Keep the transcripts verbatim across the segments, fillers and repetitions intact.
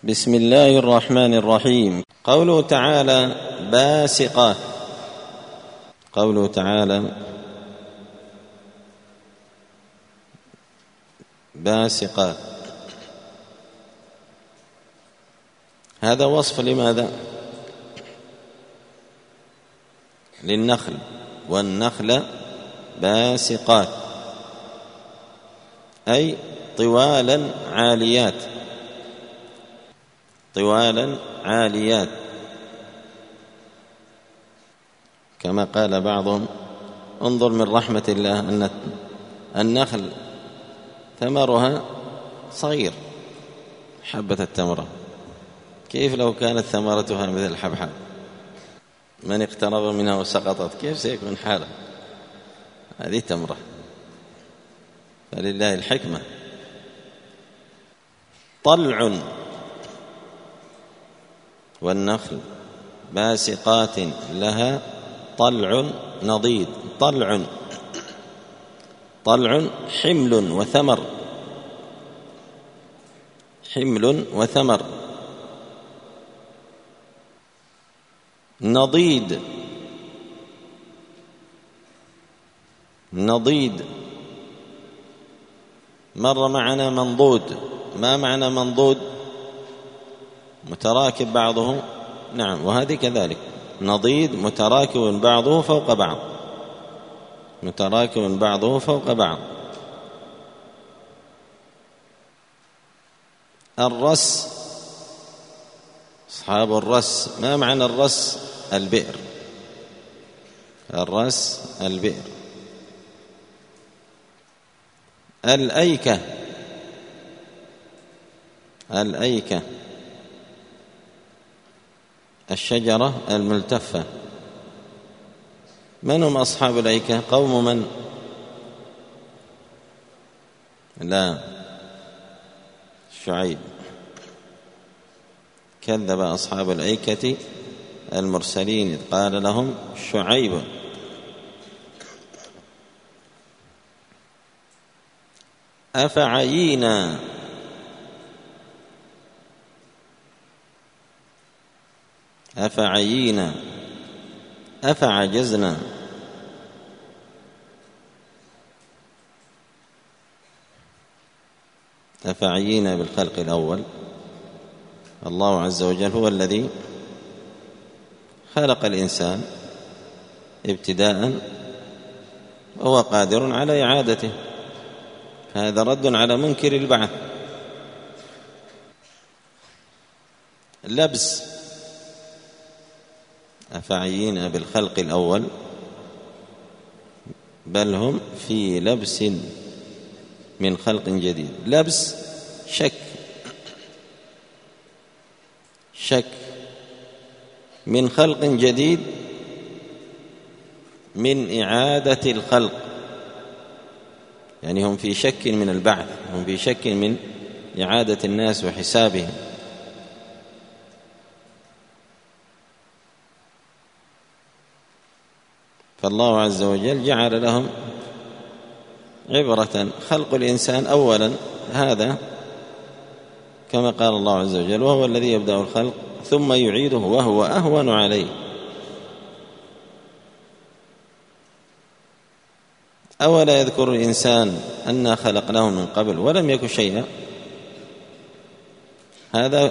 بسم الله الرحمن الرحيم. قوله تعالى باسقات، قوله تعالى باسقات، هذا وصف لماذا؟ للنخل، والنخل باسقات أي طوالا عاليات، طوالا عاليات، كما قال بعضهم: انظر من رحمة الله أن النخل ثمرها صغير، حبة التمرة، كيف لو كانت ثمرتها مثل الحبحب، من اقترب منها وسقطت كيف سيكون حاله؟ هذه تمرة، فلله الحكمة. طلع، والنخل باسقات لها طلع نضيد. طلع، طلع حمل وثمر، حمل وثمر. نضيد، نضيد مر معنا منضود. ما معنى منضود؟ متراكب بعضه، نعم، وهذه كذلك نضيد متراكب بعضه فوق بعض، متراكب بعضه فوق بعض. الرس، أصحاب الرس، ما معنى الرس؟ البئر، الرس البئر. الأيكة، الأيكة الشجرة الملتفة. من هم أصحاب الأيكة؟ قوم من؟ لا، شعيب. كذب أصحاب الأيكة المرسلين إذ قال لهم شعيب. أفعينا، أفعينا، أفعجزنا. أفعينا بالخلق الأول. الله عز وجل هو الذي خلق الإنسان ابتداء، وهو قادر على إعادته، هذا رد على منكر البعث. لبس، أفعينا بالخلق الأول بل هم في لبس من خلق جديد. لبس شك، شك من خلق جديد، من إعادة الخلق، يعني هم في شك من البعث، هم في شك من إعادة الناس وحسابهم. فالله عز وجل جعل لهم عبرة خلق الإنسان أولا، هذا كما قال الله عز وجل: وهو الذي يبدأ الخلق ثم يعيده وهو أهون عليه. أولا يذكر الإنسان أنا خلقناه من قبل ولم يك شيئا، هذا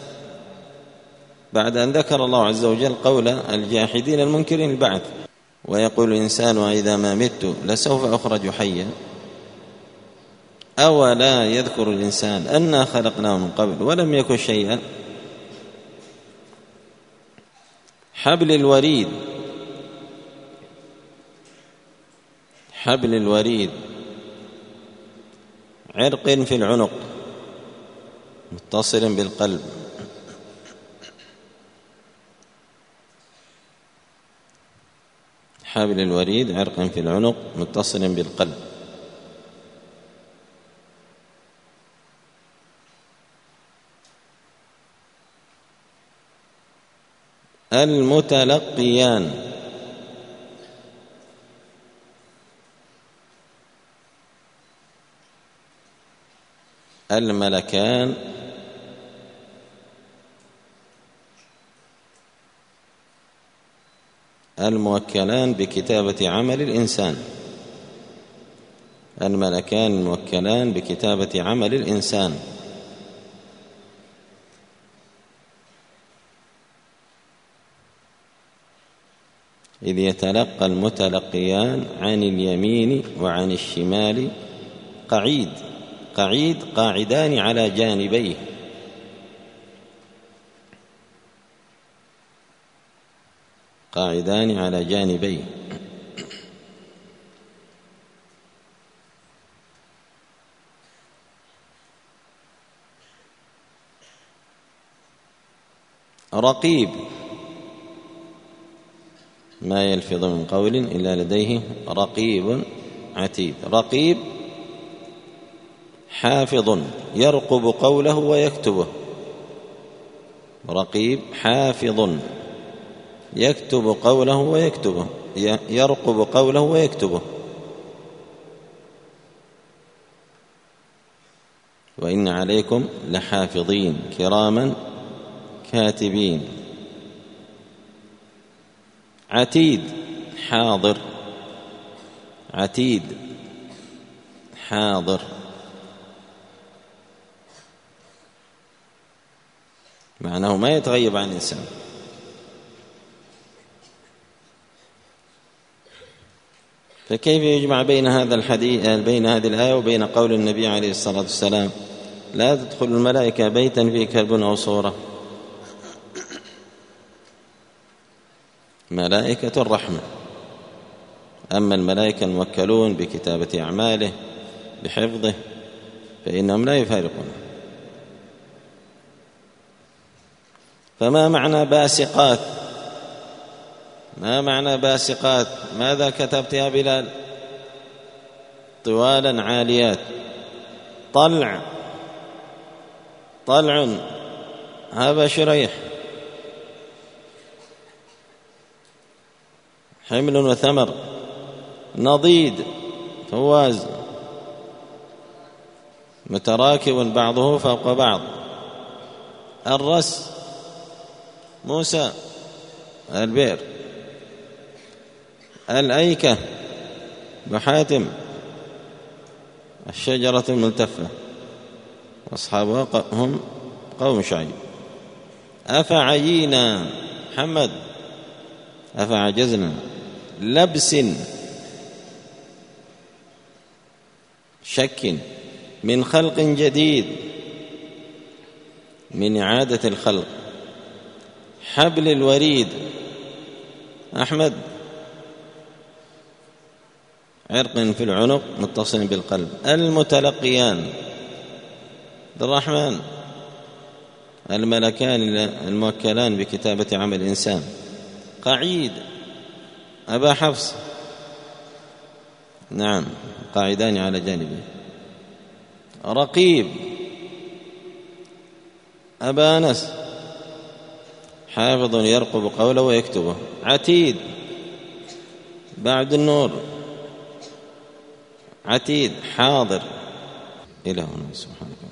بعد أن ذكر الله عز وجل قول الجاحدين المنكرين البعث: ويقول الإنسان وإذا ما مت لسوف أخرج حيا. أولا يذكر الإنسان أنا خلقناه من قبل ولم يك شيئا. حبل الوريد، حبل الوريد عرق في العنق متصل بالقلب. حبل الوريد عرق في العنق متصل بالقلب. المتلقيان، الملكان الموكلان بكتابة عمل الإنسان، الملكان الموكلان بكتابة عمل الإنسان. إذ يتلقى المتلقيان عن اليمين وعن الشمال قعيد، قعيد قاعدان على جانبيه، قاعدان على جانبيه. رقيب ما يلفظ من قول إلا لديه رقيب عتيد. رقيب حافظ يرقب قوله ويكتبه، رقيب حافظ يكتب قوله ويكتبه، يرقب قوله ويكتبه. وإن عليكم لحافظين كراما كاتبين. عتيد حاضر، عتيد حاضر. معناه ما يتغيب عن الإنسان. فكيف يجمع بين هذا الحديث بين هذه الآية وبين قول النبي عليه الصلاة والسلام لا تدخل الملائكة بيتا فيه كلب أو صورة؟ ملائكة الرحمة. أما الملائكة الموكلون بكتابة أعماله بحفظه فإنهم لا يفارقون. فما معنى باسقات؟ ما معنى باسقات؟ ماذا كتبت يا بلال؟ طوالا عاليات. طلع، طلع هذا شريح. حمل وثمر. نضيد فواز متراكب بعضه فوق بعض. الرس موسى البئر. الأيكة بحاتم الشجرة الملتفة وأصحابها هم قوم شعيب. أفعينا محمد أفعجزنا. لبس شك من خلق جديد من إعادة الخلق. حبل الوريد أحمد عرق في العنق متصل بالقلب. المتلقيان عبد الرحمن الملكان الموكلان بكتابة عمل الإنسان. قعيد أبا حفص نعم قاعدان على جانبه. رقيب أبا أنس حافظ يرقب قوله ويكتبه. عتيد بعد النور. عتيد حاضر. إلى هنا سبحانك.